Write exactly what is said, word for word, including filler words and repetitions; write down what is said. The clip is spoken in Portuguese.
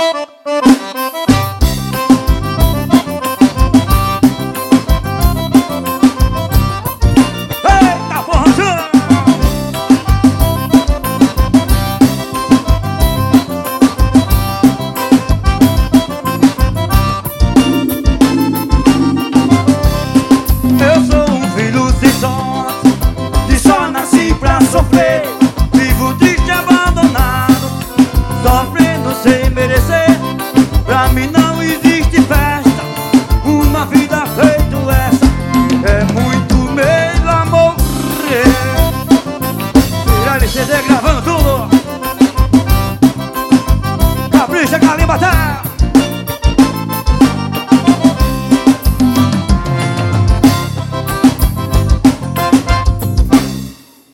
Sofrer, vivo triste, abandonado, sofrendo sem merecer. Pra mim não existe festa, uma vida feita essa é muito melhor morrer. Virar esse C D gravando tudo.